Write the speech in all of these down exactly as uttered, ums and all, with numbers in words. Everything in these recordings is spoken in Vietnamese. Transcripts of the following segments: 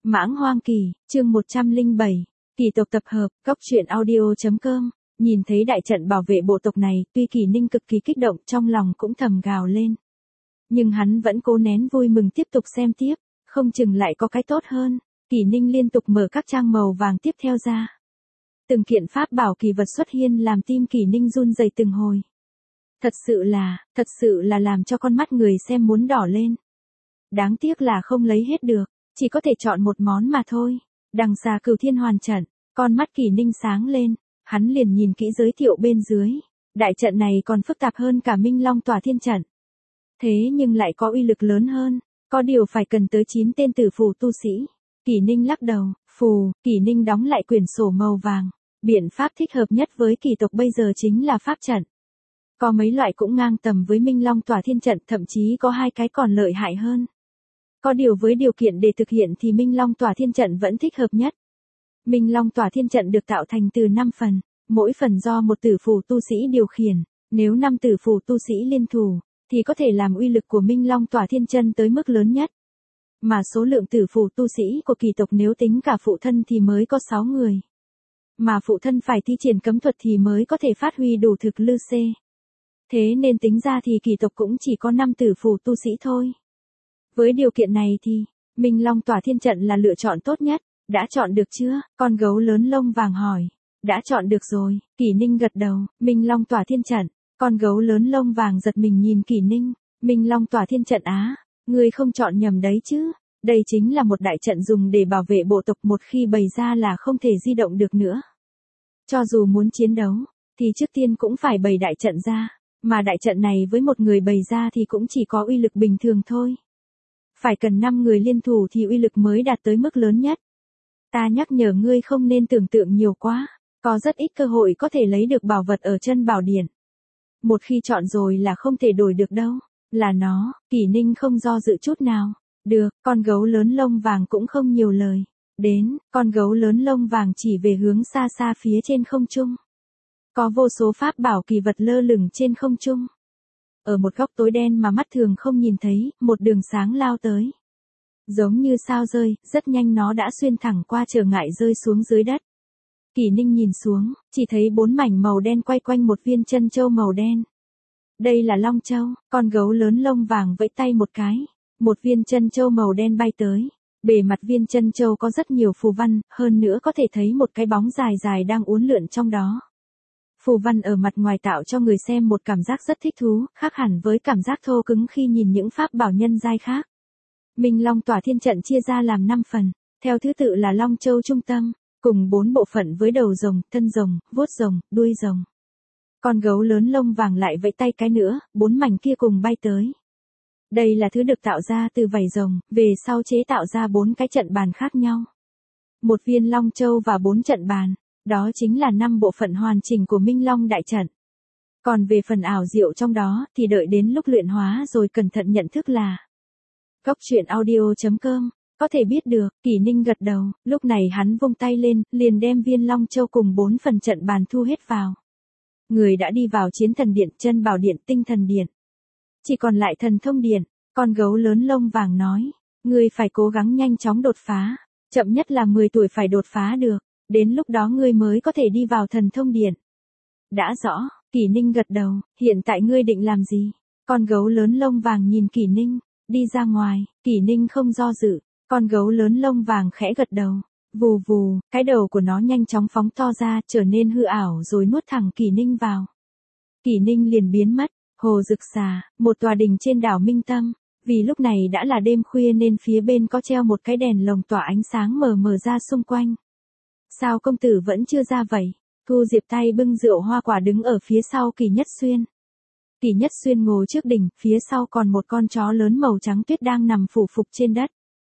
Mãng Hoang Kỳ, chương một trăm lẻ bảy, kỳ tộc tập hợp, cốc truyện audio chấm com. Nhìn thấy đại trận bảo vệ bộ tộc này, tuy Kỳ Ninh cực kỳ kích động, trong lòng cũng thầm gào lên. Nhưng hắn vẫn cố nén vui mừng tiếp tục xem tiếp, không chừng lại có cái tốt hơn. Kỳ Ninh liên tục mở các trang màu vàng tiếp theo ra. Từng kiện pháp bảo kỳ vật xuất hiện làm tim Kỳ Ninh run rẩy từng hồi. Thật sự là, thật sự là làm cho con mắt người xem muốn đỏ lên. Đáng tiếc là không lấy hết được, chỉ có thể chọn một món mà thôi. Đằng xa Cửu Thiên Hoàn trận, con mắt Kỳ Ninh sáng lên, hắn liền nhìn kỹ giới thiệu bên dưới. Đại trận này còn phức tạp hơn cả Minh Long Tỏa Thiên trận. Thế nhưng lại có uy lực lớn hơn, có điều phải cần tới chín tên tử phù tu sĩ. Kỳ Ninh lắc đầu, phù, Kỳ Ninh đóng lại quyển sổ màu vàng. Biện pháp thích hợp nhất với kỳ tộc bây giờ chính là pháp trận. Có mấy loại cũng ngang tầm với Minh Long Tỏa Thiên trận, thậm chí có hai cái còn lợi hại hơn. Có điều với điều kiện để thực hiện thì Minh Long Tỏa Thiên trận vẫn thích hợp nhất. Minh Long Tỏa Thiên trận được tạo thành từ năm phần, mỗi phần do một tử phù tu sĩ điều khiển. Nếu năm tử phù tu sĩ liên thủ, thì có thể làm uy lực của Minh Long Tỏa Thiên trận tới mức lớn nhất. Mà số lượng tử phù tu sĩ của kỳ tộc nếu tính cả phụ thân thì mới có sáu người. Mà phụ thân phải thi triển cấm thuật thì mới có thể phát huy đủ thực lực C. Thế nên tính ra thì kỳ tộc cũng chỉ có năm tử phù tu sĩ thôi. Với điều kiện này thì, Minh Long Tỏa Thiên trận là lựa chọn tốt nhất. Đã chọn được chưa? Con gấu lớn lông vàng hỏi. Đã chọn được rồi, Kỳ Ninh gật đầu. Minh Long Tỏa Thiên trận. Con gấu lớn lông vàng giật mình nhìn Kỳ Ninh. Minh Long Tỏa Thiên trận á, ngươi không chọn nhầm đấy chứ. Đây chính là một đại trận dùng để bảo vệ bộ tộc, một khi bày ra là không thể di động được nữa. Cho dù muốn chiến đấu, thì trước tiên cũng phải bày đại trận ra. Mà đại trận này với một người bày ra thì cũng chỉ có uy lực bình thường thôi. Phải cần năm người liên thủ thì uy lực mới đạt tới mức lớn nhất. Ta nhắc nhở ngươi không nên tưởng tượng nhiều quá, có rất ít cơ hội có thể lấy được bảo vật ở chân bảo điện. Một khi chọn rồi là không thể đổi được đâu, là nó. Kỳ Ninh không do dự chút nào. Được, con gấu lớn lông vàng cũng không nhiều lời. Đến, con gấu lớn lông vàng chỉ về hướng xa xa phía trên không trung. Có vô số pháp bảo kỳ vật lơ lửng trên không trung. Ở một góc tối đen mà mắt thường không nhìn thấy, một đường sáng lao tới. Giống như sao rơi, rất nhanh nó đã xuyên thẳng qua trở ngại rơi xuống dưới đất. Kỳ Ninh nhìn xuống, chỉ thấy bốn mảnh màu đen quay quanh một viên chân châu màu đen. Đây là Long Châu, con gấu lớn lông vàng vẫy tay một cái. Một viên chân châu màu đen bay tới. Bề mặt viên chân châu có rất nhiều phù văn, hơn nữa có thể thấy một cái bóng dài dài đang uốn lượn trong đó. Phù văn ở mặt ngoài tạo cho người xem một cảm giác rất thích thú, khác hẳn với cảm giác thô cứng khi nhìn những pháp bảo nhân giai khác. Minh Long Tỏa Thiên trận chia ra làm năm phần, theo thứ tự là Long Châu trung tâm, cùng bốn bộ phận với đầu rồng, thân rồng, vuốt rồng, đuôi rồng. Con gấu lớn lông vàng lại vẫy tay cái nữa, bốn mảnh kia cùng bay tới. Đây là thứ được tạo ra từ vảy rồng, về sau chế tạo ra bốn cái trận bàn khác nhau. Một viên Long Châu và bốn trận bàn, đó chính là năm bộ phận hoàn chỉnh của Minh Long đại trận. Còn về phần ảo diệu trong đó thì đợi đến lúc luyện hóa rồi cẩn thận nhận thức là. cốc truyện audio chấm com, có thể biết được. Kỳ Ninh gật đầu, lúc này hắn vung tay lên, liền đem viên Long Châu cùng bốn phần trận bàn thu hết vào. Người đã đi vào chiến thần điện, chân bảo điện, tinh thần điện. Chỉ còn lại thần thông điện. Con gấu lớn lông vàng nói, ngươi phải cố gắng nhanh chóng đột phá, chậm nhất là mười tuổi phải đột phá được, đến lúc đó ngươi mới có thể đi vào thần thông điện. Đã rõ, Kỳ Ninh gật đầu, hiện tại ngươi định làm gì? Con gấu lớn lông vàng nhìn Kỳ Ninh, đi ra ngoài. Kỳ Ninh không do dự, con gấu lớn lông vàng khẽ gật đầu, vù vù, cái đầu của nó nhanh chóng phóng to ra, trở nên hư ảo rồi nuốt thẳng Kỳ Ninh vào. Kỳ Ninh liền biến mất. Hồ Dực Xà, một tòa đình trên đảo Minh Tâm, vì lúc này đã là đêm khuya nên phía bên có treo một cái đèn lồng tỏa ánh sáng mờ mờ ra xung quanh. Sao công tử vẫn chưa ra vậy? Thu Diệp tay bưng rượu hoa quả đứng ở phía sau Kỳ Nhất Xuyên. Kỳ Nhất Xuyên ngồi trước đỉnh, phía sau còn một con chó lớn màu trắng tuyết đang nằm phủ phục trên đất.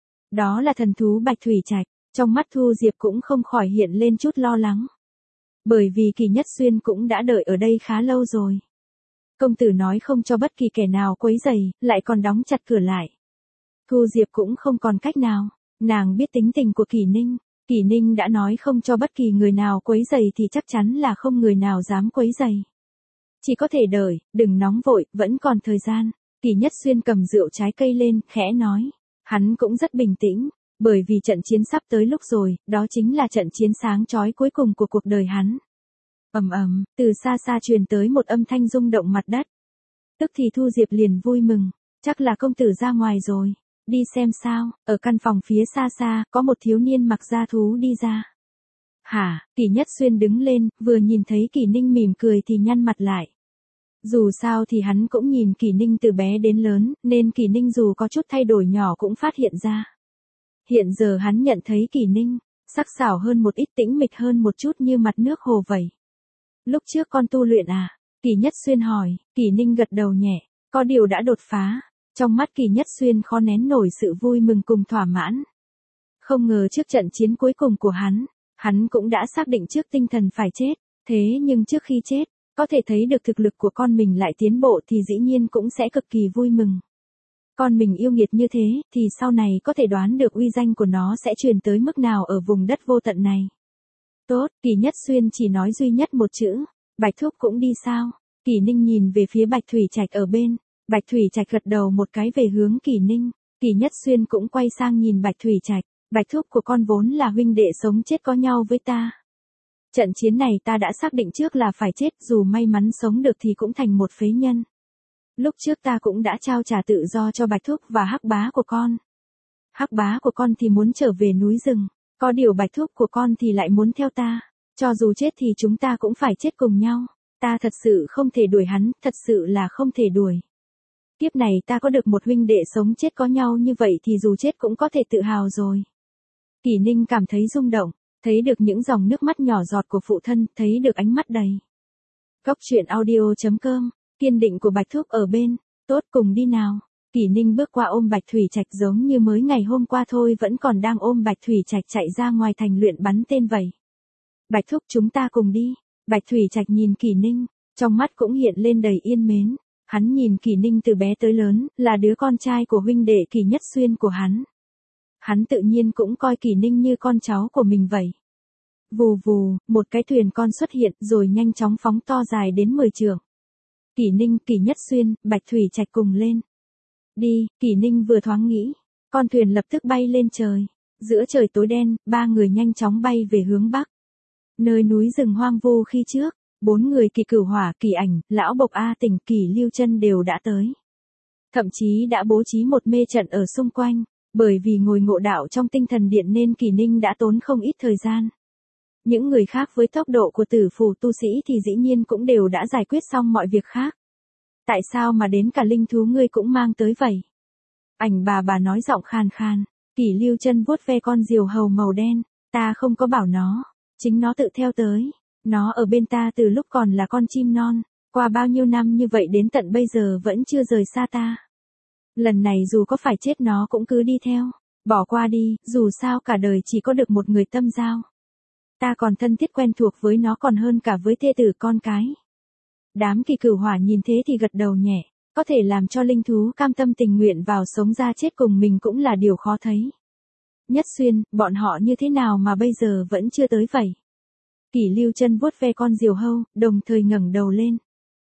Đó là thần thú Bạch Thủy Trạch, trong mắt Thu Diệp cũng không khỏi hiện lên chút lo lắng. Bởi vì Kỳ Nhất Xuyên cũng đã đợi ở đây khá lâu rồi. Công tử nói không cho bất kỳ kẻ nào quấy rầy, lại còn đóng chặt cửa lại. Thu Diệp cũng không còn cách nào, nàng biết tính tình của Kỳ Ninh. Kỳ Ninh đã nói không cho bất kỳ người nào quấy rầy thì chắc chắn là không người nào dám quấy rầy. Chỉ có thể đợi, đừng nóng vội, vẫn còn thời gian. Kỳ Nhất Xuyên cầm rượu trái cây lên, khẽ nói. Hắn cũng rất bình tĩnh, Bởi vì trận chiến sắp tới lúc rồi, đó chính là trận chiến sáng chói cuối cùng của cuộc đời hắn. Ầm ầm, từ xa xa truyền tới một âm thanh rung động mặt đất. Tức thì Thu Diệp liền vui mừng, chắc là công tử ra ngoài rồi, đi xem sao. Ở căn phòng phía xa xa, có một thiếu niên mặc da thú đi ra. Hả, Kỷ Nhất Xuyên đứng lên, vừa nhìn thấy Kỷ Ninh mỉm cười thì nhăn mặt lại. Dù sao thì hắn cũng nhìn Kỷ Ninh từ bé đến lớn, nên Kỷ Ninh dù có chút thay đổi nhỏ cũng phát hiện ra. Hiện giờ hắn nhận thấy Kỷ Ninh, sắc sảo hơn một ít, tĩnh mịch hơn một chút như mặt nước hồ vậy. Lúc trước con tu luyện à? Kỷ Nhất Xuyên hỏi. Kỷ Ninh gật đầu nhẹ, có điều đã đột phá. Trong mắt Kỷ Nhất Xuyên khó nén nổi sự vui mừng cùng thỏa mãn. Không ngờ trước trận chiến cuối cùng của hắn, hắn cũng đã xác định trước tinh thần phải chết. Thế nhưng trước khi chết, có thể thấy được thực lực của con mình lại tiến bộ thì dĩ nhiên cũng sẽ cực kỳ vui mừng. Con mình yêu nghiệt như thế, thì sau này có thể đoán được uy danh của nó sẽ truyền tới mức nào ở vùng đất vô tận này. Tốt, Kỷ Nhất Xuyên chỉ nói duy nhất một chữ, Bạch Thúc cũng đi sao? Kỷ Ninh nhìn về phía Bạch Thủy Trạch ở bên, Bạch Thủy Trạch gật đầu một cái về hướng Kỷ Ninh, Kỷ Nhất Xuyên cũng quay sang nhìn Bạch Thủy Trạch, Bạch Thúc của con vốn là huynh đệ sống chết có nhau với ta. Trận chiến này ta đã xác định trước là phải chết, dù may mắn sống được thì cũng thành một phế nhân. Lúc trước ta cũng đã trao trả tự do cho Bạch Thúc và Hắc Bá của con. Hắc Bá của con thì muốn trở về núi rừng, có điều Bạch Thúc của con thì lại muốn theo ta. Cho dù chết thì chúng ta cũng phải chết cùng nhau. Ta thật sự không thể đuổi hắn, thật sự là không thể đuổi. Kiếp này ta có được một huynh đệ sống chết có nhau như vậy thì dù chết cũng có thể tự hào rồi. Kỷ Ninh cảm thấy rung động, thấy được những dòng nước mắt nhỏ giọt của phụ thân, thấy được ánh mắt đầy. Góc truyện audio chấm com, kiên định của Bạch Thúc ở bên, tốt cùng đi nào. Kỷ Ninh bước qua ôm Bạch Thủy Trạch giống như mới ngày hôm qua thôi vẫn còn đang ôm Bạch Thủy Trạch chạy ra ngoài thành luyện bắn tên vậy. Bạch Thúc chúng ta cùng đi. Bạch Thủy Trạch nhìn Kỷ Ninh, trong mắt cũng hiện lên đầy yên mến. Hắn nhìn Kỷ Ninh từ bé tới lớn, là đứa con trai của huynh đệ Kỷ Nhất Xuyên của hắn. Hắn tự nhiên cũng coi Kỷ Ninh như con cháu của mình vậy. Vù vù, một cái thuyền con xuất hiện rồi nhanh chóng phóng to dài đến mười trượng. Kỷ Ninh, Kỷ Nhất Xuyên, Bạch Thủy Trạch cùng lên. Đi, Kỷ Ninh vừa thoáng nghĩ, con thuyền lập tức bay lên trời. Giữa trời tối đen, ba người nhanh chóng bay về hướng bắc. Nơi núi rừng hoang vu khi trước, bốn người Kỳ Cửu Hỏa, Kỳ Ảnh, Lão Bộc A Tỉnh, Kỳ Lưu Chân đều đã tới. Thậm chí đã bố trí một mê trận ở xung quanh, bởi vì ngồi ngộ đạo trong tinh thần điện nên Kỷ Ninh đã tốn không ít thời gian. Những người khác với tốc độ của tử phù tu sĩ thì dĩ nhiên cũng đều đã giải quyết xong mọi việc khác. Tại sao mà đến cả linh thú ngươi cũng mang tới vậy? Ảnh bà bà nói giọng khan khan, Kỳ Lưu Chân vuốt ve con diều hầu màu đen, ta không có bảo nó, chính nó tự theo tới. Nó ở bên ta từ lúc còn là con chim non, qua bao nhiêu năm như vậy đến tận bây giờ vẫn chưa rời xa ta. Lần này dù có phải chết nó cũng cứ đi theo, bỏ qua đi, dù sao cả đời chỉ có được một người tâm giao. Ta còn thân thiết quen thuộc với nó còn hơn cả với thê tử con cái. Đám Kỳ Cửu Hỏa nhìn thế thì gật đầu nhẹ, có thể làm cho linh thú cam tâm tình nguyện vào sống ra chết cùng mình cũng là điều khó thấy. Nhất Xuyên, bọn họ như thế nào mà bây giờ vẫn chưa tới vậy? Kỳ Lưu Chân vuốt ve con diều hâu, đồng thời ngẩng đầu lên.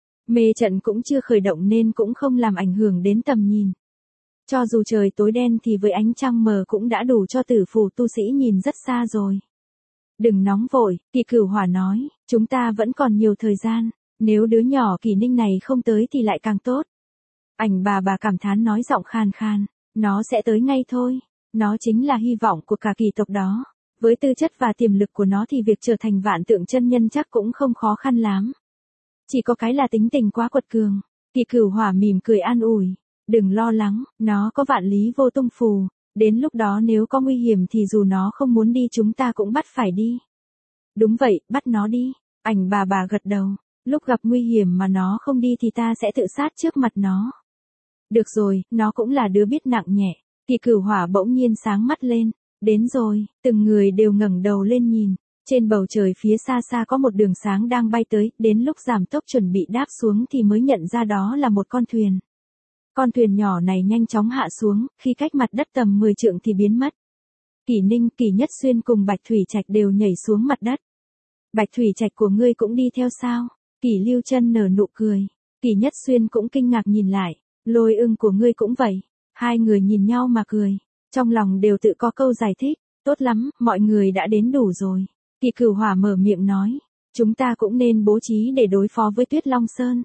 Mê trận cũng chưa khởi động nên cũng không làm ảnh hưởng đến tầm nhìn. Cho dù trời tối đen thì với ánh trăng mờ cũng đã đủ cho tử phù tu sĩ nhìn rất xa rồi. Đừng nóng vội, Kỳ Cửu Hỏa nói, chúng ta vẫn còn nhiều thời gian, nếu đứa nhỏ Kỷ Ninh này không tới thì lại càng tốt. Ảnh bà bà cảm thán nói giọng khan khan, nó sẽ tới ngay thôi, nó chính là hy vọng của cả kỳ tộc đó. Với tư chất và tiềm lực của nó thì việc trở thành vạn tượng chân nhân chắc cũng không khó khăn lắm. Chỉ có cái là tính tình quá quật cường. Kỳ Cửu Hỏa mỉm cười an ủi, đừng lo lắng, nó có vạn lý vô tung phù, đến lúc đó nếu có nguy hiểm thì dù nó không muốn đi chúng ta cũng bắt phải đi. Đúng vậy, bắt nó đi. Ảnh bà bà gật đầu, lúc gặp nguy hiểm mà nó không đi thì ta sẽ tự sát trước mặt nó. Được rồi, nó cũng là đứa biết nặng nhẹ. Kỳ Cửu Hỏa bỗng nhiên sáng mắt lên. Đến rồi, từng người đều ngẩng đầu lên nhìn, trên bầu trời phía xa xa có một đường sáng đang bay tới, đến lúc giảm tốc chuẩn bị đáp xuống thì mới nhận ra đó là một con thuyền. Con thuyền nhỏ này nhanh chóng hạ xuống, khi cách mặt đất tầm mười trượng thì biến mất. Kỷ Ninh, Kỷ Nhất Xuyên cùng Bạch Thủy Trạch đều nhảy xuống mặt đất. Bạch Thủy Trạch của ngươi cũng đi theo sao? Kỷ Lưu Chân nở nụ cười, Kỷ Nhất Xuyên cũng kinh ngạc nhìn lại, Lôi Ưng của ngươi cũng vậy. Hai người nhìn nhau mà cười. Trong lòng đều tự có câu giải thích, tốt lắm, mọi người đã đến đủ rồi. Kỳ Cửu Hỏa mở miệng nói, chúng ta cũng nên bố trí để đối phó với Tuyết Long Sơn.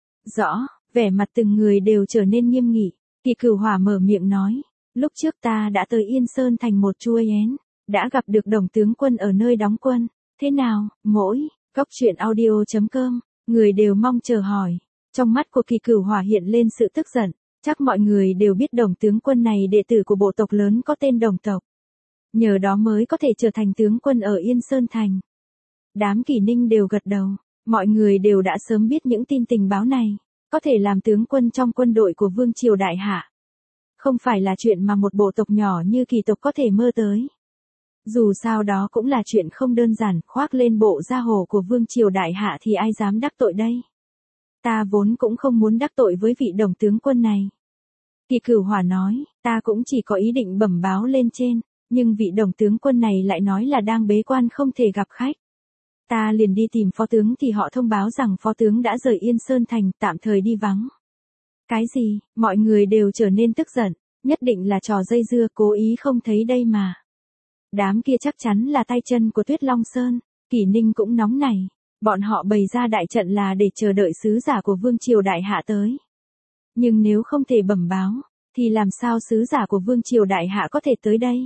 Rõ, vẻ mặt từng người đều trở nên nghiêm nghị. Kỳ Cửu Hỏa mở miệng nói, lúc trước ta đã tới Yên Sơn thành một chuôi én, đã gặp được Đồng tướng quân ở nơi đóng quân. Thế nào, mỗi, cốc truyện audio chấm com, người đều mong chờ hỏi. Trong mắt của Kỳ Cửu Hỏa hiện lên sự tức giận, chắc mọi người đều biết Đồng tướng quân này đệ tử của bộ tộc lớn có tên Đồng tộc. Nhờ đó mới có thể trở thành tướng quân ở Yên Sơn thành. Đám Kỷ Ninh đều gật đầu, mọi người đều đã sớm biết những tin tình báo này, có thể làm tướng quân trong quân đội của Vương triều đại hạ. Không phải là chuyện mà một bộ tộc nhỏ như Kỳ tộc có thể mơ tới. Dù sao đó cũng là chuyện không đơn giản, khoác lên bộ gia hồ của Vương triều đại hạ thì ai dám đắc tội đây. Ta vốn cũng không muốn đắc tội với vị Đồng tướng quân này. Kỳ Cửu Hỏa nói, ta cũng chỉ có ý định bẩm báo lên trên, nhưng vị Đồng tướng quân này lại nói là đang bế quan không thể gặp khách. Ta liền đi tìm phó tướng thì họ thông báo rằng phó tướng đã rời Yên Sơn thành, tạm thời đi vắng. Cái gì, mọi người đều trở nên tức giận, nhất định là trò dây dưa cố ý không thấy đây mà. Đám kia chắc chắn là tay chân của Tuyết Long Sơn, Kỷ Ninh cũng nóng nảy, bọn họ bày ra đại trận là để chờ đợi sứ giả của Vương triều đại hạ tới. Nhưng nếu không thể bẩm báo, thì làm sao sứ giả của Vương triều đại hạ có thể tới đây?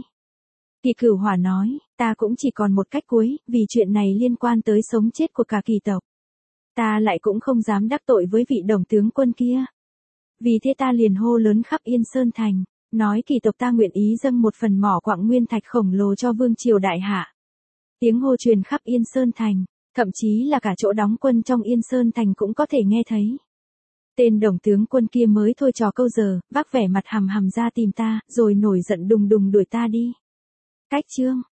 Kỳ Cửu Hỏa nói, ta cũng chỉ còn một cách cuối, vì chuyện này liên quan tới sống chết của cả Kỳ tộc. Ta lại cũng không dám đắc tội với vị Đồng tướng quân kia. Vì thế ta liền hô lớn khắp Yên Sơn thành, nói Kỳ tộc ta nguyện ý dâng một phần mỏ quặng nguyên thạch khổng lồ cho Vương triều đại hạ. Tiếng hô truyền khắp Yên Sơn thành, thậm chí là cả chỗ đóng quân trong Yên Sơn thành cũng có thể nghe thấy. Tên Đồng tướng quân kia mới thôi trò câu giờ, vác vẻ mặt hầm hầm ra tìm ta, rồi nổi giận đùng đùng đuổi ta đi. Cách chương